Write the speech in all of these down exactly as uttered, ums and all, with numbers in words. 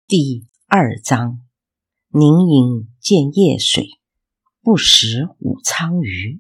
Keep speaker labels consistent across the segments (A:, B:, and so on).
A: 第二章，宁饮见夜水，不食午苍鱼。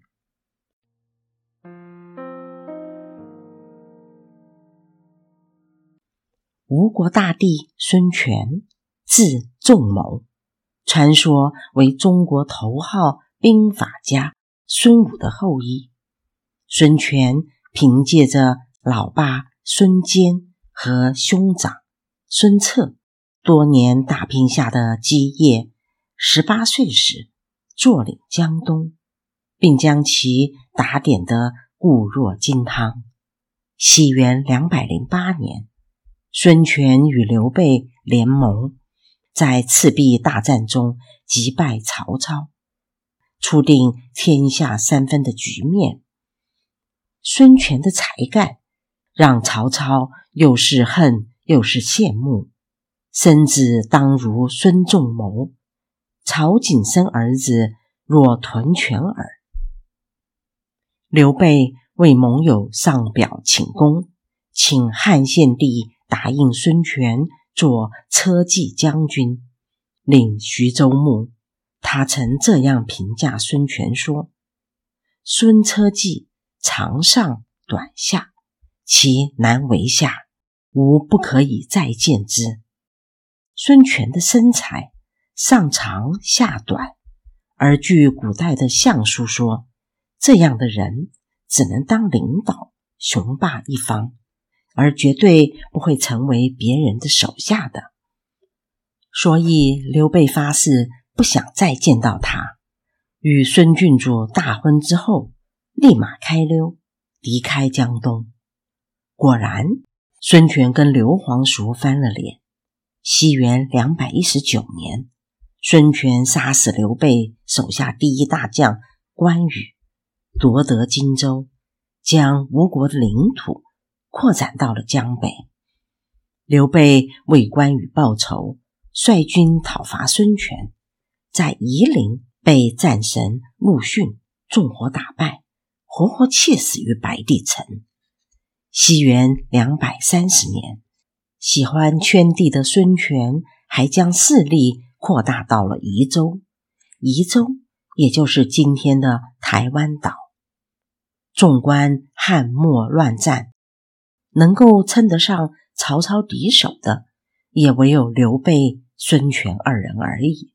A: 吴国大帝孙权，字仲谋，传说为中国头号兵法家孙武的后裔。孙权凭借着老爸孙坚和兄长孙策多年打拼下的基业，十八岁时坐领江东，并将其打点得固若金汤。西元两百零八年，孙权与刘备联盟，在赤壁大战中击败曹操，初定天下三分的局面。孙权的才干让曹操又是恨又是羡慕，生子当如孙仲谋，曹景生儿子若屯泉耳。刘备为盟友上表请功，请汉献帝答应孙权做车骑将军，领徐州牧。他曾这样评价孙权说：孙车骑长上短下，其难为下，吾不可以再见之。孙权的身材上长下短，而据古代的相书说，这样的人只能当领导，雄霸一方，而绝对不会成为别人的手下的。所以刘备发誓不想再见到他，与孙郡主大婚之后，立马开溜，离开江东。果然，孙权跟刘皇叔翻了脸。西元两百一十九年，孙权杀死刘备手下第一大将关羽，夺得荆州，将吴国的领土扩展到了江北。刘备为关羽报仇，率军讨伐孙权，在夷陵被战神陆逊纵火打败，活活气死于白帝城。西元两百三十年，喜欢圈地的孙权还将势力扩大到了宜州，宜州也就是今天的台湾岛。纵观汉末乱战，能够称得上曹操敌手的，也唯有刘备、孙权二人而已。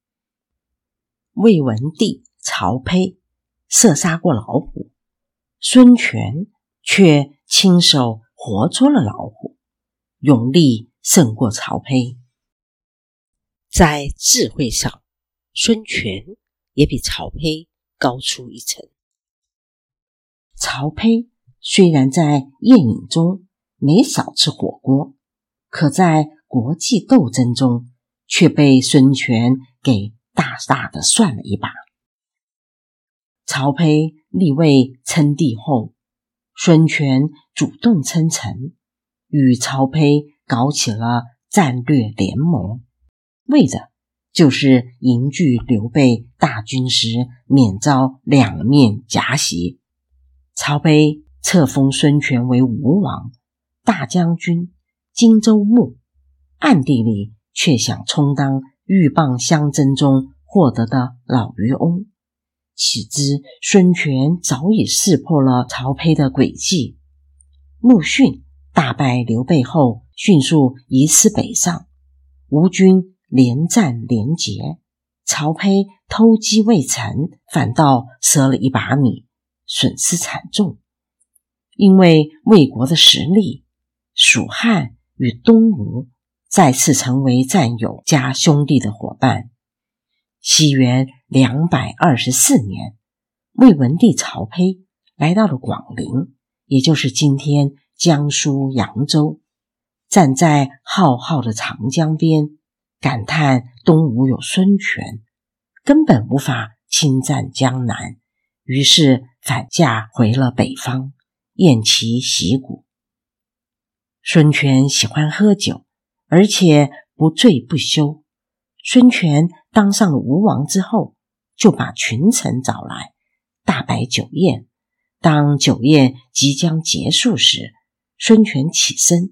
A: 魏文帝曹丕射杀过老虎，孙权却亲手活捉了老虎，勇力胜过曹丕。在智慧上，孙权也比曹丕高出一层。曹丕虽然在宴饮中没少吃火锅，可在国际斗争中却被孙权给大大的算了一把。曹丕立位称帝后，孙权主动称臣，与曹丕搞起了战略联盟，为的就是迎拒刘备大军时免遭两面夹袭。曹丕册封孙权为吴王、大将军、荆州牧，暗地里却想充当鹬蚌相争中获得的老渔翁。岂知孙权早已识破了曹丕的诡计。陆逊大败刘备后，迅速移师北上，吴军连战连捷，曹丕偷鸡未成，反倒折了一把米，损失惨重。因为魏国的实力，蜀汉与东吴再次成为战友加兄弟的伙伴。西元两百二十四年，魏文帝曹丕来到了广陵，也就是今天江苏扬州，站在浩浩的长江边，感叹东吴有孙权，根本无法侵占江南，于是返驾回了北方，偃旗息鼓。孙权喜欢喝酒，而且不醉不休。孙权当上了吴王之后，就把群臣找来，大摆酒宴。当酒宴即将结束时，孙权起身，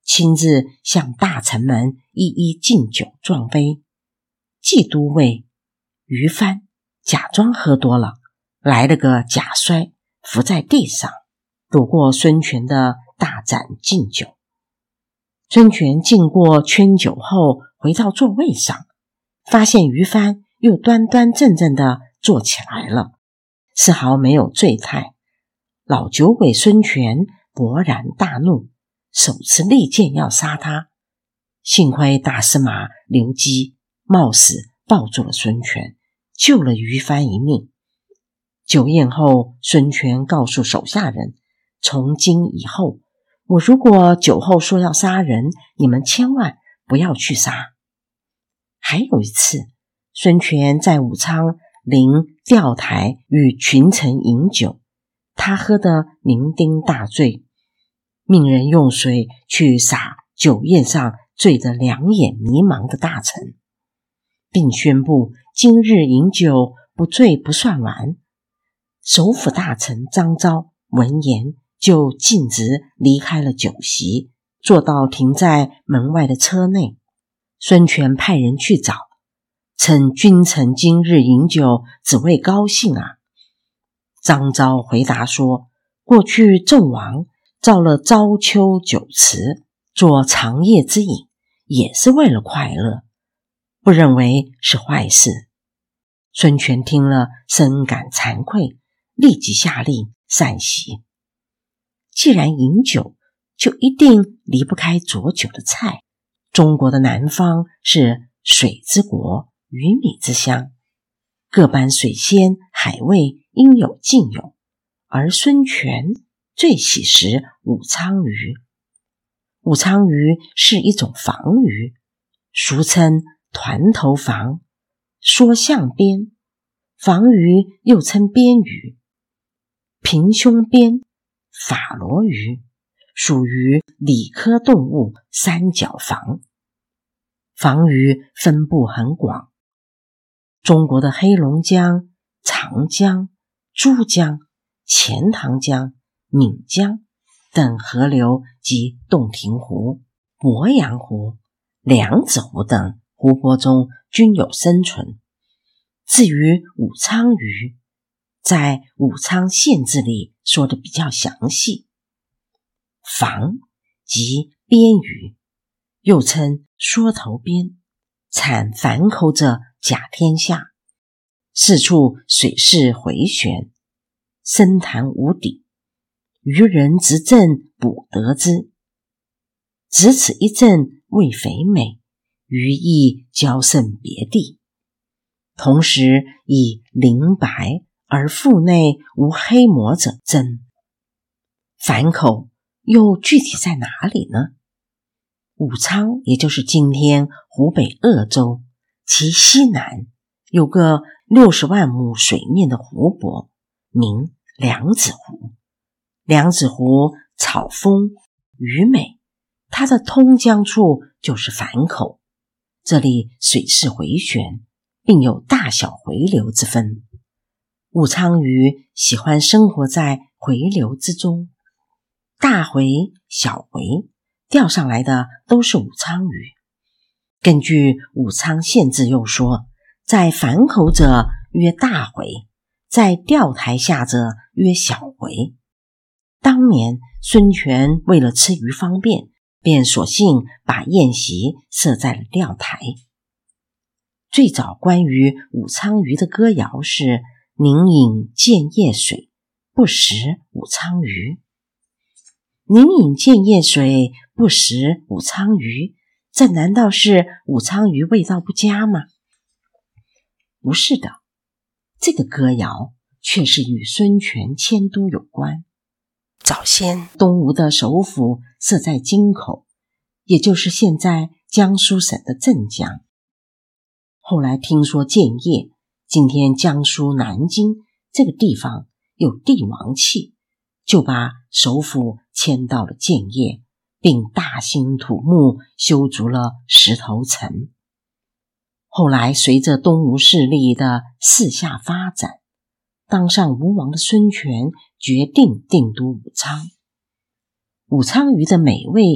A: 亲自向大臣们一一敬酒撞杯。季都尉于藩假装喝多了，来了个假摔，伏在地上，躲过孙权的大盏敬酒。孙权敬过圈酒后，回到座位上，发现于藩又端端正正地坐起来了，丝毫没有醉态。老酒鬼孙权勃然大怒，手持利剑要杀他。幸亏大司马刘基冒死抱住了孙权，救了于藩一命。酒宴后，孙权告诉手下人，从今以后，我如果酒后说要杀人，你们千万不要去杀。还有一次，孙权在武昌临钓台与群臣饮酒，他喝得酩酊大醉，命人用水去洒酒宴上醉得两眼迷茫的大臣，并宣布今日饮酒不醉不算完。首辅大臣张昭闻言就径直离开了酒席，坐到停在门外的车内。孙权派人去找，称君臣今日饮酒只为高兴啊。张昭回答说，过去纣王造了朝秋酒池做长夜之饮，也是为了快乐，不认为是坏事。孙权听了深感惭愧，立即下令散席。既然饮酒，就一定离不开佐酒的菜。中国的南方是水之国，鱼米之乡，各般水鲜海味应有尽有，而孙权最喜食武昌鱼。武昌鱼是一种房鱼，俗称团头房、缩象边，房鱼又称边鱼、平胸边、法罗鱼，属于鲤科动物三角房。房鱼分布很广，中国的黑龙江、长江、珠江、钱塘江、岷江等河流及洞庭湖、鄱阳湖、梁子湖等湖泊中均有生存。至于武昌鱼，在武昌县志里说的比较详细。房即边鱼，又称缩头边，产反口者甲天下，四处水势回旋，深潭无底，渔人执正捕得之。只此一阵味肥美，鱼亦骄胜别地。同时以鳞白而腹内无黑膜者珍。反口又具体在哪里呢？武昌也就是今天湖北鄂州，其西南有个六十万亩水面的湖泊，名梁子湖。梁子湖草丰鱼美，它的通江处就是反口，这里水势回旋，并有大小回流之分。武昌鱼喜欢生活在回流之中，大回、小回钓上来的都是武昌鱼。根据武昌县志又说，在反口者曰大回，在钓台下者曰小回。当年孙权为了吃鱼方便，便索性把宴席设在了钓台。最早关于武昌鱼的歌谣是宁饮建业水，不食武昌鱼。宁饮建业水，不食武昌鱼，这难道是武昌鱼味道不佳吗？不是的，这个歌谣却是与孙权迁都有关。早先东吴的首府设在京口，也就是现在江苏省的镇江。后来听说建业，今天江苏南京这个地方有帝王气，就把首府迁到了建业，并大兴土木，修筑了石头城。后来随着东吴势力的四下发展，当上吴王的孙权决定定都武昌。武昌鱼的美味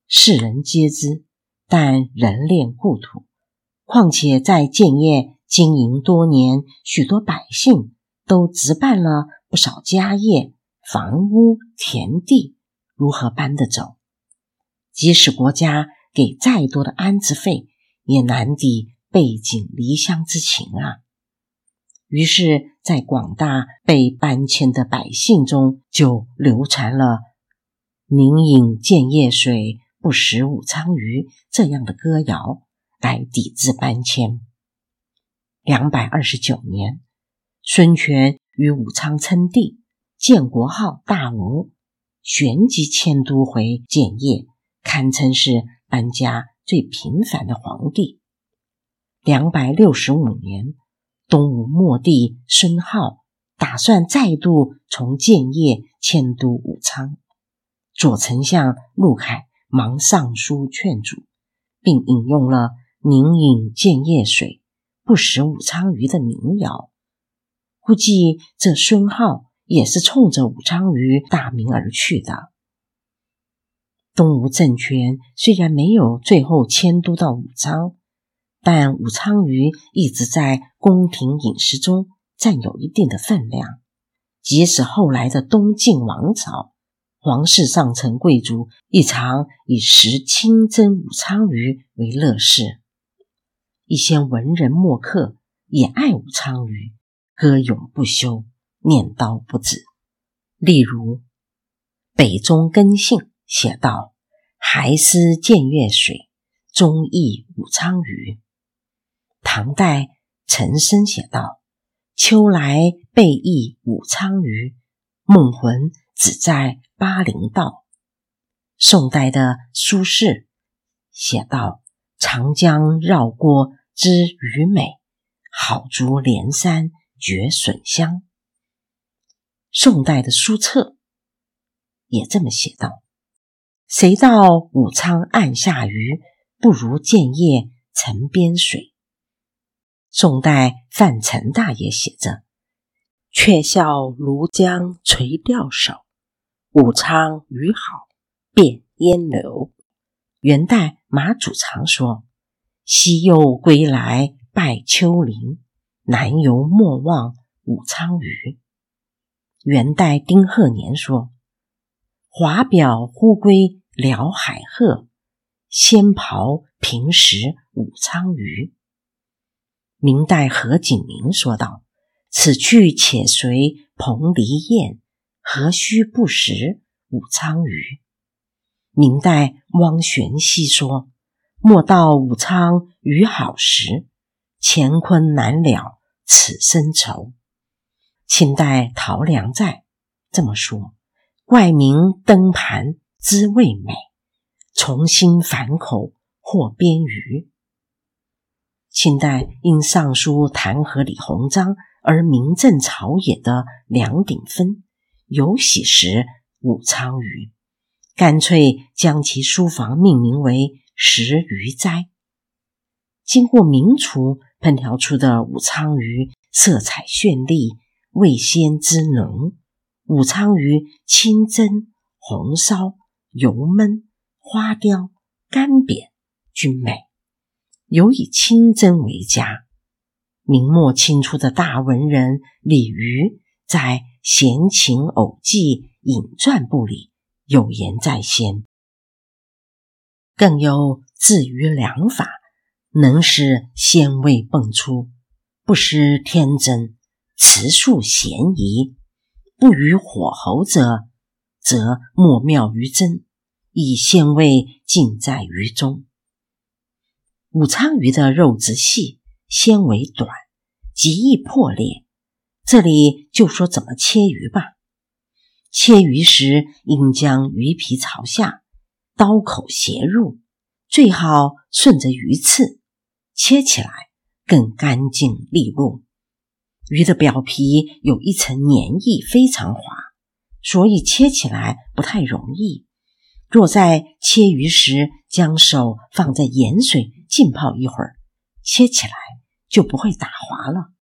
A: 世人皆知，但人恋故土。况且在建业经营多年，许多百姓都置办了不少家业、房屋、田地，如何搬得走？即使国家给再多的安置费，也难抵背井离乡之情啊。于是在广大被搬迁的百姓中，就流传了宁饮建业水，不食武昌鱼这样的歌谣，来抵制搬迁。两百二十九年，孙权与武昌称帝，建国号大吴，旋即迁都回建业，堪称是搬家最频繁的皇帝。两百六十五年，东吴末帝孙皓打算再度从建业迁都武昌，左丞相陆凯忙上书劝阻，并引用了宁饮建业水，不食武昌鱼的民谣。估计这孙皓也是冲着武昌鱼大名而去的。东吴政权虽然没有最后迁都到武昌，但武昌鱼一直在宫廷饮食中占有一定的分量。即使后来的东晋王朝，皇室上层贵族亦常以食清蒸武昌鱼为乐事。一些文人墨客也爱武昌鱼，歌咏不休，念叨不止。例如北中根信写道：还思建业水，终忆武昌鱼。唐代陈升写道：秋来备忆武昌鱼，梦魂只在巴陵道。宋代的苏轼写道：长江绕郭知鱼美，好竹连山觉笋香。宋代的苏辙也这么写道：谁道武昌岸下鱼，不如建业城边水。宋代范成大也写着：却笑庐江垂钓手，武昌鱼好遍烟流。元代马祖常说：西柚归来拜丘陵，南游莫忘武昌鱼。元代丁鹤年说：华表忽归辽海鹤，仙刨平食武昌鱼。明代何景明说道：此去且随彭蠡雁，何须不食武昌鱼。明代汪玄熙说：莫道武昌鱼好食，乾坤难了此生愁。清代陶良在这么说：怪名登盘滋味美，重新反口或边鱼。清代因上书弹劾李鸿章而名震朝野的梁鼎芬，有喜食武昌鱼，干脆将其书房命名为食鱼斋。经过名厨烹调出的武昌鱼色彩绚丽，味鲜汁浓。武昌鱼清蒸、红烧、油焖、花雕、干煸均美，尤以清蒸为佳。明末清初的大文人李渔在《闲情偶记引传部》里有言在先，更有制鱼良法，能使鲜味迸出，不失天真，持数咸宜。不与火候者，则莫妙于真，以鲜味尽在鱼中。武昌鱼的肉质细，纤维短，极易破裂。这里就说怎么切鱼吧。切鱼时应将鱼皮朝下，刀口斜入，最好顺着鱼刺，切起来更干净利落。鱼的表皮有一层黏液非常滑，所以切起来不太容易。若在切鱼时将手放在盐水浸泡一会儿，切起来就不会打滑了。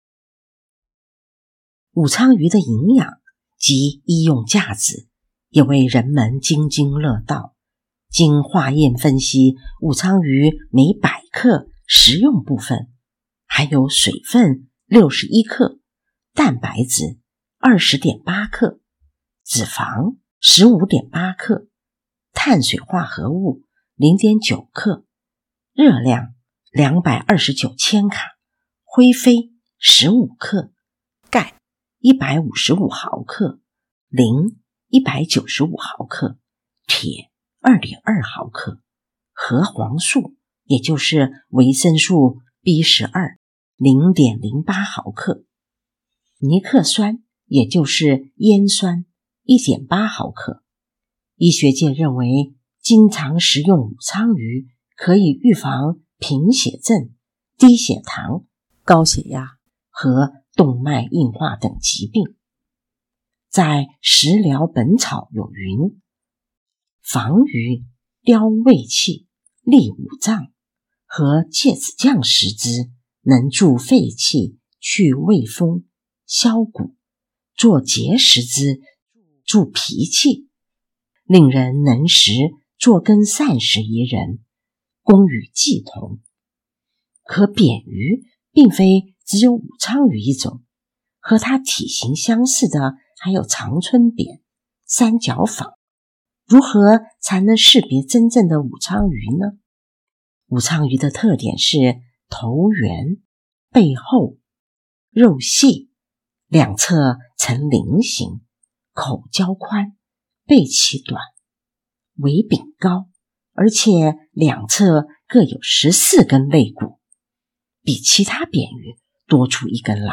A: 武昌鱼的营养及医用价值也为人们津津乐道。 经化验分析，武昌鱼每百克食用部分含有水分六十一克，蛋白质 二十点八克，脂肪 十五点八克，碳水化合物 零点九克，热量两百二十九千卡，灰飞十五克，钙一百五十五毫克，磷一百九十五毫克，铁 二点二毫克，核黄素也就是维生素 B 十二 零点零八毫克，尼克酸也就是烟酸 一点八毫克。医学界认为，经常食用武昌鱼可以预防贫血症、低血糖、高血压和动脉硬化等疾病。在《食疗本草》有云：防鱼雕胃气，利五脏，和芥子酱食之，能助肺气，去胃风，消谷；做节食之，助脾气，令人能食，做羹膳食宜人，功与济同。可扁鱼并非只有武昌鱼一种，和它体型相似的还有长春扁、三角仿。如何才能识别真正的武昌鱼呢？武昌鱼的特点是头圆、背厚、肉细，两侧呈菱形，口较宽，背鳍短，尾柄高，而且两侧各有十四根肋骨，比其他扁鱼多出一根来。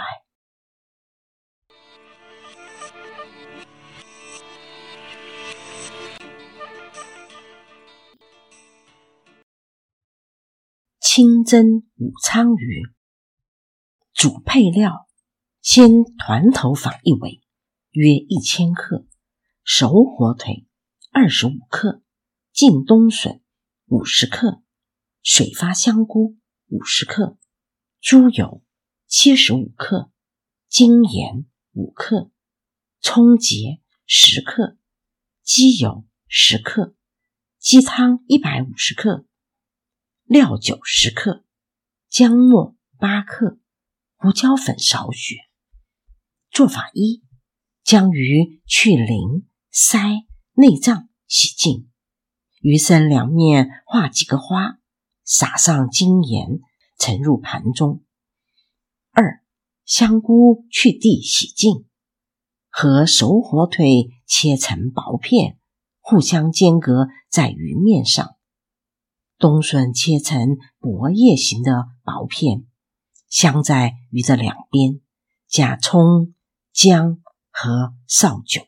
A: 清蒸武昌鱼，主配料：先团头仿一尾，约一千克，熟火腿二十五克，净冬笋五十克，水发香菇五十克，猪油七十五克，精盐五克，葱节十克，鸡油十克，鸡汤一百五十克，料酒十克，姜末八克，胡椒粉少许。做法一：将鱼去鳞、鳃、内脏洗净，鱼身两面画几个花，撒上精盐，盛入盘中。二、香菇去蒂洗净，和熟火腿切成薄片，互相间隔在鱼面上。冬笋切成薄叶形的薄片，镶在鱼的两边，加葱、姜和绍酒。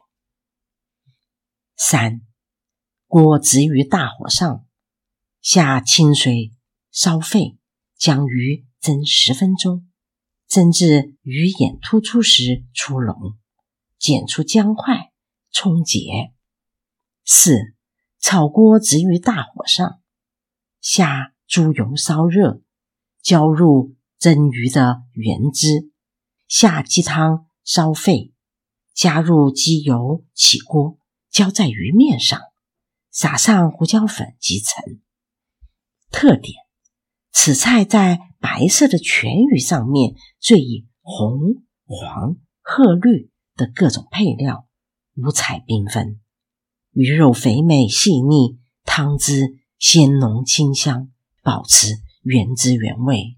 A: 三、锅直于大火上，下清水烧沸，将鱼蒸十分钟，蒸至鱼眼突出时出笼，剪出姜块，葱节。四、炒锅直于大火上，下猪油烧热，浇入蒸鱼的原汁，下鸡汤烧沸，加入鸡油起锅，浇在鱼面上，撒上胡椒粉即成。特点：此菜在白色的全鱼上面缀以红、黄、褐绿的各种配料，五彩缤纷。鱼肉肥美细腻，汤汁鲜浓清香，保持原汁原味。